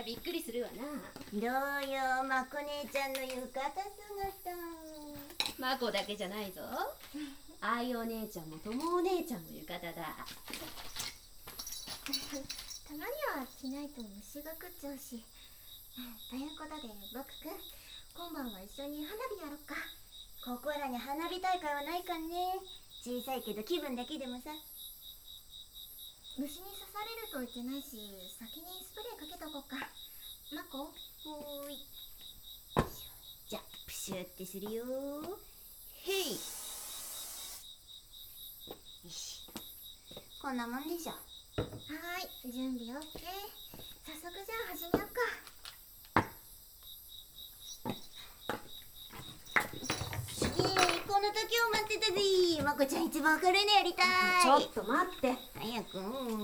びっくりするわな。 どうよ、まこ姉ちゃんの浴衣姿。 まこだけじゃないぞ。あいお姉ちゃんもともお姉ちゃんも浴衣だ。 たまには着ないと虫が食っちゃうし。ということで僕くん、今晩は一緒に花火やろっか。 ここらに花火大会はないかね。小さいけど気分だけでもさ。 虫に刺されるといけないし、先にスプレーかけとこうか。まこ。 ほーい。じゃあプシュってするよ。へい。よし、こんなもんでしょ。 はーい、準備 OK。早速じゃあ始めようか。 この時を待ってたぜ。まこちゃん一番明るいのやりたい。 ちょっと待って。 早く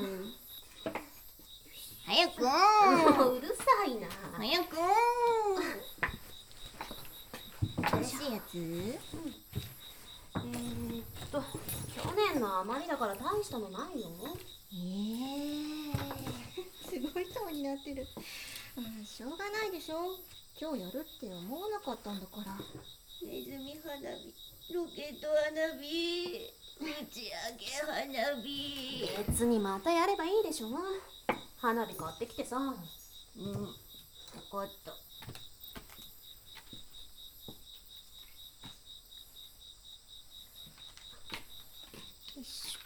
早くもううるさいな。 早く新しいやつ。 去年の余りだから大したのないよ。 すごい顔になってる。しょうがないでしょ。今日やるって思わなかったんだから。 ネズミ花火、ロケット花火、打ち上げ花火。 別にまたやればいいでしょ。花火買ってきてさ。 分かった。 よいしょ。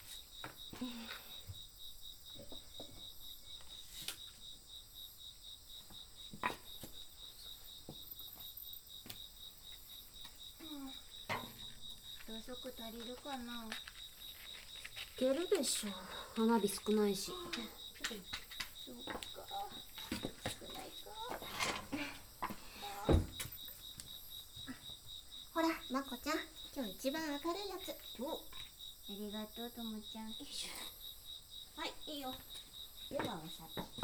ろうそく足りるかな。 いけるでしょ。花火少ないし。 そうか、少ないか。 ほら、まこちゃん、今日一番明るいやつ。 お、ありがとうともちゃん。 はい、いいよ。 ではお砂糖。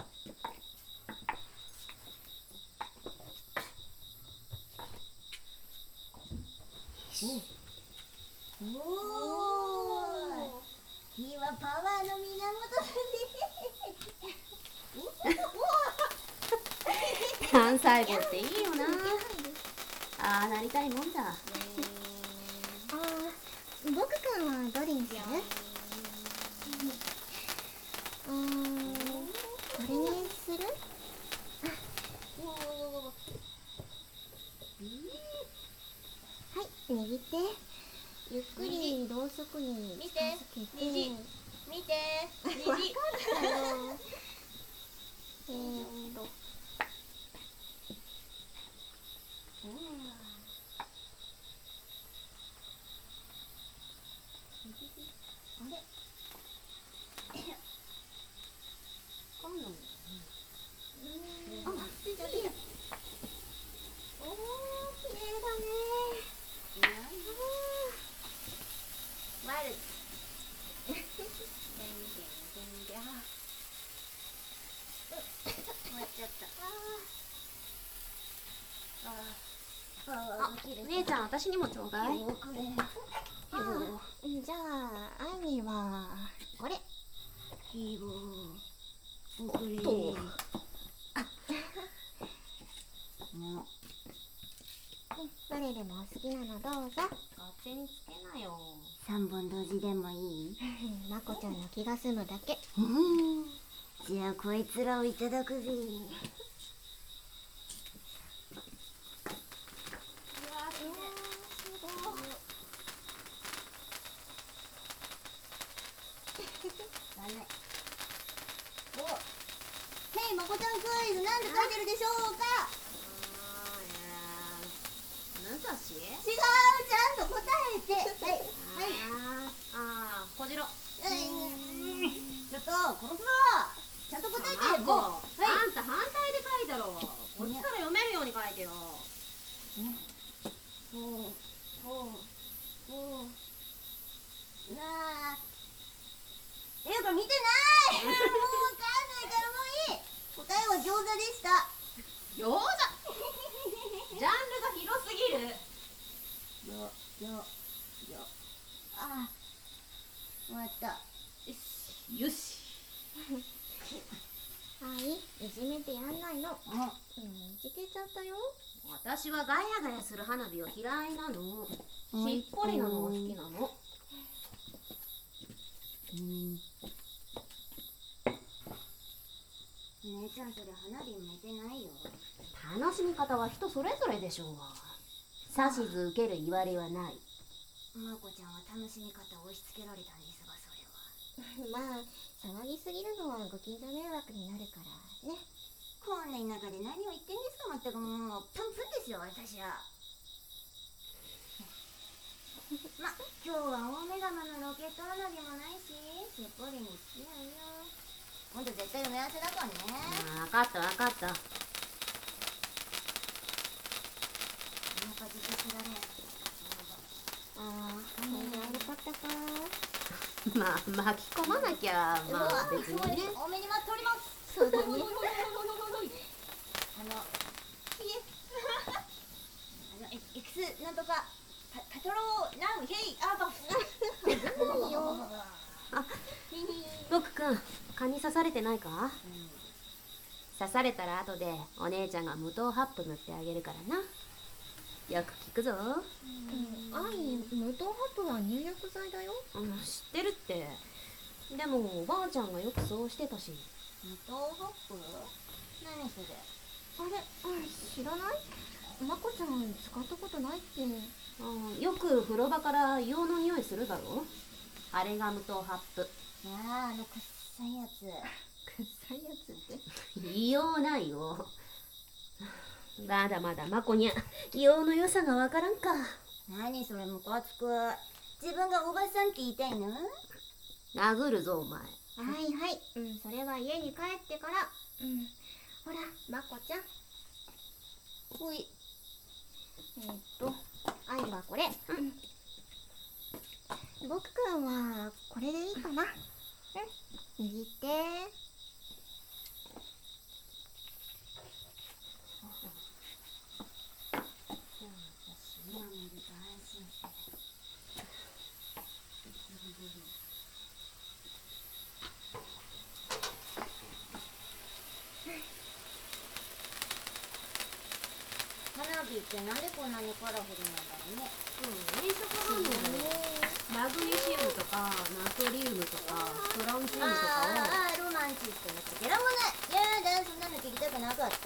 おお、火はパワーの源だね。 単細胞っていいよな。ああ、なりたいもんだ。 僕くんはどれにする？これにする？はい、握って。ゆっくりろうそくに近づけて。 虹見て、虹。 わかったよ。 あれ、今度も。 おー、綺麗だね。 まる。終わっちゃった。 姉ちゃん、私にもちょうだい。 じゃあ、あいみはこれ。 ヒーロー、おくれ。 どれでもお好きなのどうぞ。 勝手につけなよ。 3本同時でもいい？ まこちゃんの気が済むだけ。 じゃあこいつらをいただくぜ。ヘイ、まこちゃんクイズ、なんて書いてるでしょうか？ 武蔵？ 違う、ちゃんと答えて。はい、 小次郎。 ちょっと殺すぞ。ちゃんと答えて。 あんたもう、はい。 反対で書いたろ。こっちから読めるように書いてよ。 なあ。これ見てない。もうわかんないからもういい。答えは餃子でした。 餃子。ジャンルが広すぎる。 ああ、終わった。 よし。 いじめてやんないの。 あ、 いじけちゃったよ。 私はガヤガヤする花火を嫌いなの。しっぽりなのが好きなの。 姉ちゃんそれ花火向いてないよ。 楽しみ方は人それぞれでしょうが。指図受ける言われはない。 まこちゃんは楽しみ方を押し付けられたんですが、それは。 まあ騒ぎすぎるのはご近所迷惑になるからね。 こんな田舎で何を言ってんですか。まったくもうプンプンですよ私は。ま、今日は大目玉のロケット花火もないし、しっぽりにしようよ。今度絶対埋め合わせだからね。 分かった分かった。 なんかずっと知られん。 よかったか。 まあ巻き込まなきゃまあ別にね。 多めに待っております。 そうだね。 X なんとかパトローナウヘイアーバいいよ。 僕くん蚊に刺されてないか？刺されたら後でお姉ちゃんが無糖ハップ塗ってあげるからな。よく聞くぞ。 無糖ハップは入浴剤だよ。 知ってるって。でもおばあちゃんがよくそうしてたし。 無糖ハップ？何それ？ あれ、知らない？まこちゃん使ったことないって。 よく風呂場から硫黄の匂いするだろ。あれが無糖ハップ。 あのくっさいやつ。 臭いやつって？ 硫黄ないよ。まだまだまこにゃ硫黄の良さがわからんか。 何それムカつく。自分がおばさんって言いたいの？ 殴るぞお前。 はいはい、それは家に帰ってから。ほら、まこちゃん。 ほい。 愛はこれ。僕くんはこれでいいかな。握って。 花火ってなんでこんなにカラフルなんだろうね。 変色反応でマグネシウムとかナトリウムとかトランチウムとかを。 ロマンチックなチケラもない。やだ、そんなの聞きたくなかった。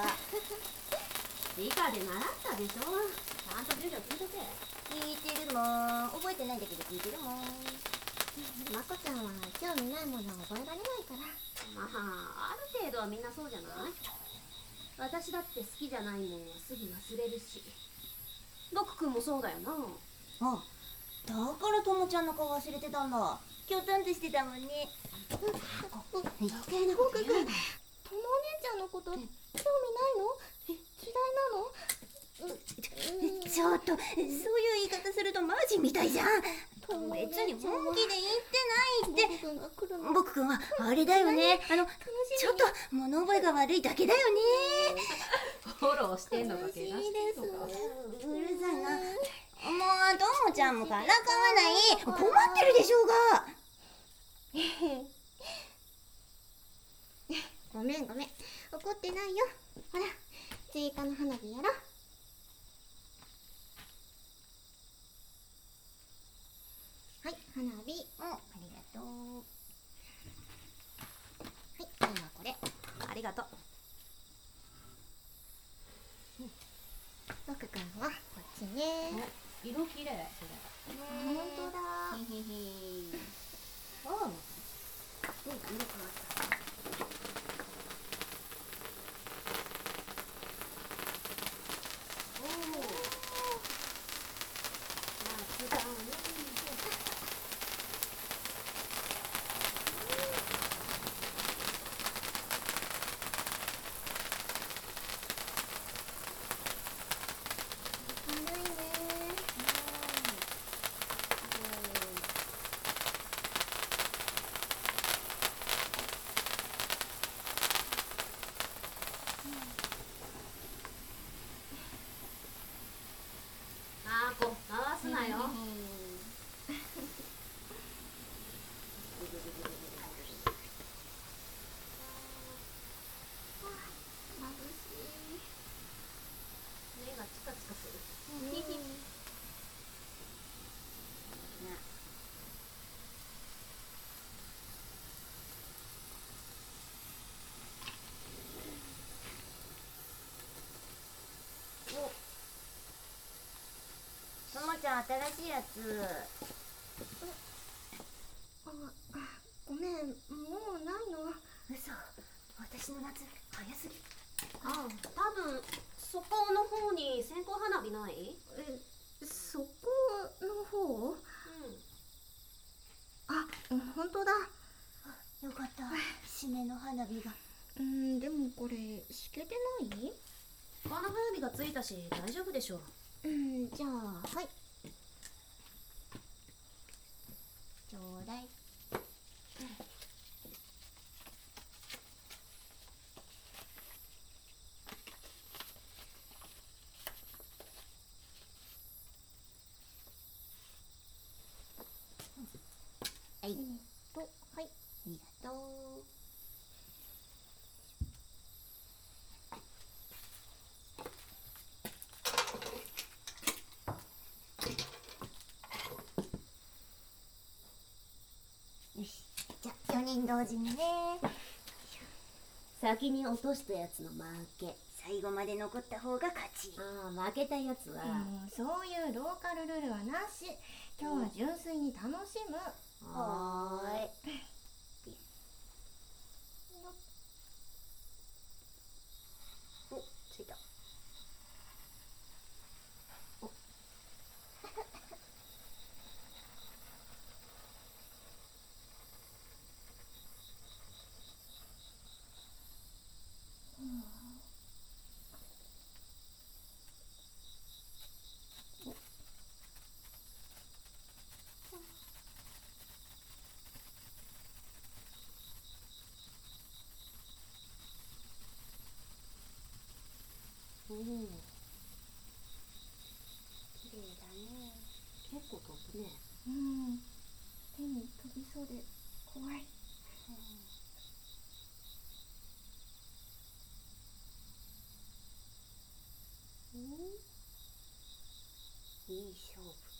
理科で習ったでしょ。ちゃんと授業聞いとけ。 聞いてるもん。覚えてないんだけど聞いてるもん。 まこちゃんは興味ないものは覚えられないから。 まあある程度はみんなそうじゃない。私だって好きじゃないもんはすぐ忘れるし。僕くんもそうだよな。 あ、だからともちゃんの顔忘れてたんだ。きょとんとしてたもんね。余計なこと言うな。 ともお姉ちゃんのこと興味ないの？嫌いなの？ ちょっと、そういう言い方するとマジみたいじゃん。別に本気で言ってないって。 僕くんが来るの。 僕くんはあれだよね。ちょっと物覚えが悪いだけだよね。 フォローしてんのかけなしてんのか。 うるさいな。もうともちゃんもからかわない。困ってるでしょうが。 ごめん怒ってないよ。ほら、追加の花火やろ。はい、花火。 ありがとう。 はい、今これ。 ありがとう。 僕くんはこっちね。 色きれいそれ。 ほんとだ。 へへへ。ああ、色変わった。 やつ。 ごめん、もうないの。 嘘、私の夏早すぎ。 あ、多分そこの方に線香花火ない？ そこの方？ うあ、本当だ。 よかった、締めの花火が。 でもこれしけてない？ ん。他の花火がついたし大丈夫でしょう。 じゃあ、はい。 ちょうだい。はい、 はい。 ありがとう。よし、じゃあ4人同時にね。 先に落としたやつの負け。 最後まで残った方が勝ち。 ああ、負けたやつは、 そういうローカルルールはなし。今日は純粋に楽しむ。 はーい。お、ついた。 うん、 綺麗だね。 結構飛ぶね。 手に飛びそうで怖い。 いい勝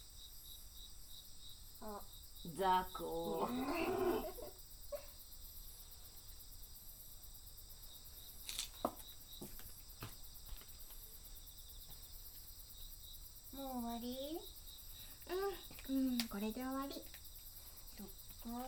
負。あ、 雑魚。 もう終わり？ これで終わり。 そっか。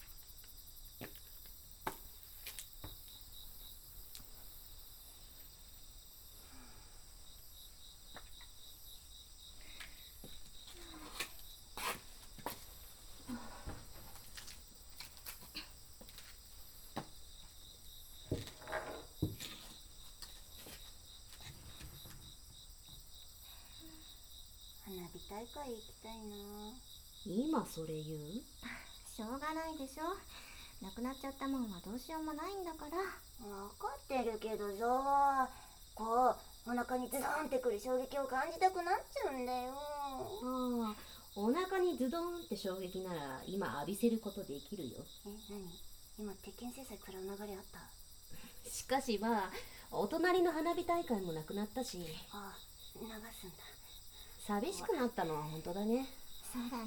花火大会行きたいな。 今それ言う？ しょうがないでしょ。なくなっちゃったもんはどうしようもないんだから。 分かってるけどさ、こうお腹にズドンってくる衝撃を感じたくなっちゃうんだよ。 ああ、お腹にズドンって衝撃なら今浴びせることできるよ。 何？今鉄拳制裁食らう流れあった？ しかしまあ、お隣の花火大会もなくなったし、 ああ、流すんだ。 寂しくなったのは本当だね。 そうだね。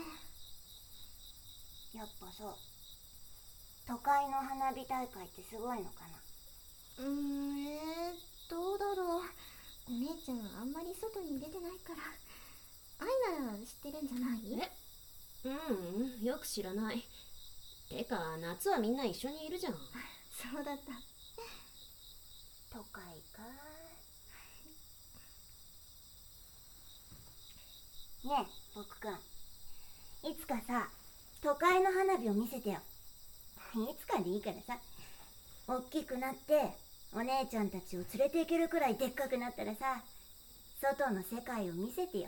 やっぱさ、都会の花火大会ってすごいのかな？ どうだろう。お姉ちゃんあんまり外に出てないから。愛なら知ってるんじゃない？ よく知らない。てか、夏はみんな一緒にいるじゃん。 そうだった。 都会か。ねえ、僕くん。いつかさ、都会の花火を見せてよ。いつかでいいからさ。大きくなって、お姉ちゃんたちを連れて行けるくらいでっかくなったらさ、外の世界を見せてよ。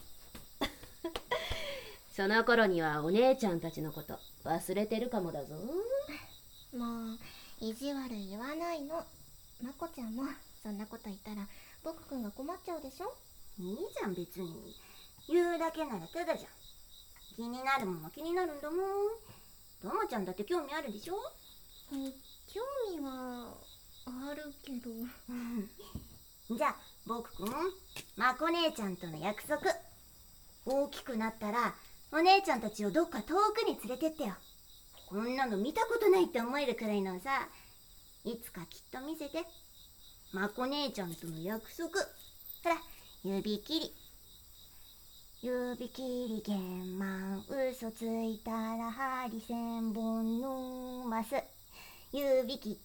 その頃にはお姉ちゃんたちのこと忘れてるかもだぞ。 もう意地悪言わないの。まこちゃんもそんなこと言ったら僕くんが困っちゃうでしょ。 いいじゃん別に。言うだけならただじゃん。気になるもんは気になるんだもん。ともちゃんだって興味あるでしょ？ 興味はあるけど。 じゃあ僕くん、まこ姉ちゃんとの約束。大きくなったらお姉ちゃんたちをどっか遠くに連れてってよ。こんなの見たことないって思えるくらいのさ、いつかきっと見せて。まこ姉ちゃんとの約束。ほら、指切り。 指切り玄満、嘘ついたら針千本のます指切った。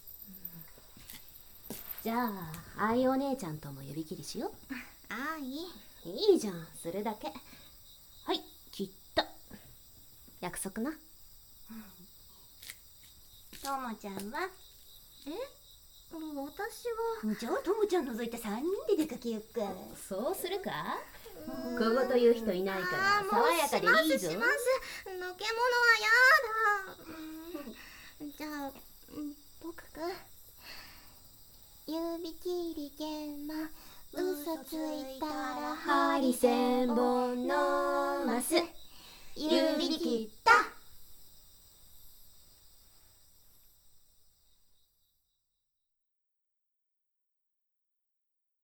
じゃあ愛お姉ちゃんとも指切りしよう。 ああ、いい。 いいじゃん、するだけ。はい、切った。約束な。 ともちゃんは？ 私じゃあともちゃん除いて3人で出かけよっか。 そうするか？小言言う人いないから爽やかでいいぞ。 します。のけものはやだ。じゃあ、僕くん。指切り玄満、嘘ついたら針千本のます指切っ